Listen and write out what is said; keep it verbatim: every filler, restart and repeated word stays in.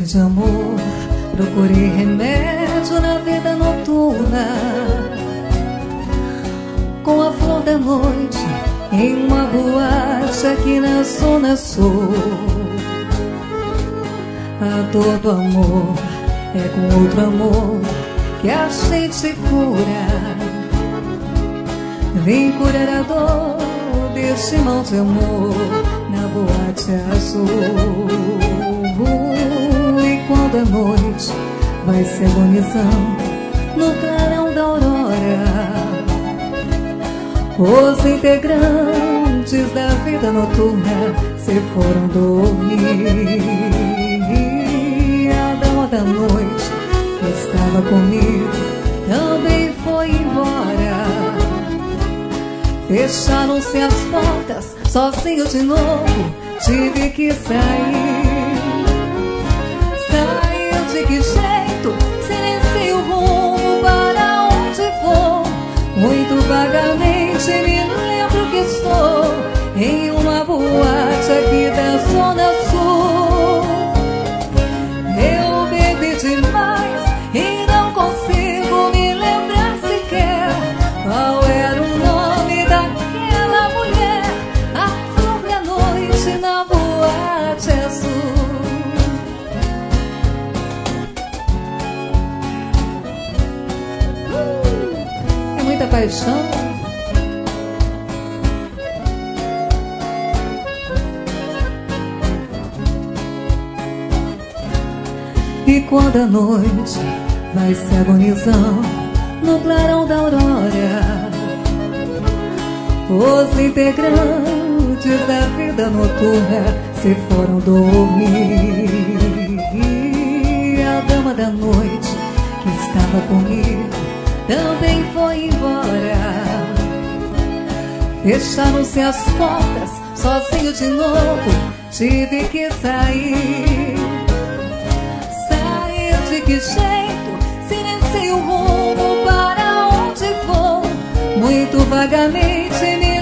noite de amor, procurei remédio na vida noturna. Com a flor da noite em uma boate aqui na zona sul. A dor do amor é com outro amor que a gente cura. Vem curar a dor deste mal de amor na boate azul. E quando a noite vai se agonizando no clarão da aurora, os integrantes da vida noturna se foram dormir. A dama da noite que estava comigo também foi embora. Fecharam-se as portas, sozinho de novo tive que sair. Saiu de que jeito? Silenciei o rumo para onde vou. Muito vagamente me lembro que estou em uma boate aqui da zona sul. Eu bebi demais e não consigo me lembrar sequer qual era o nome daquela mulher, a flor da noite na boate azul. uh, É muita paixão. E quando a noite vai se agonizando no clarão da aurora, os integrantes da vida noturna se foram dormir. A dama da noite que estava comigo também foi embora. Fecharam-se as portas, sozinho de novo tive que sair. De que jeito? Silenciei o rumo para onde vou. Muito vagamente me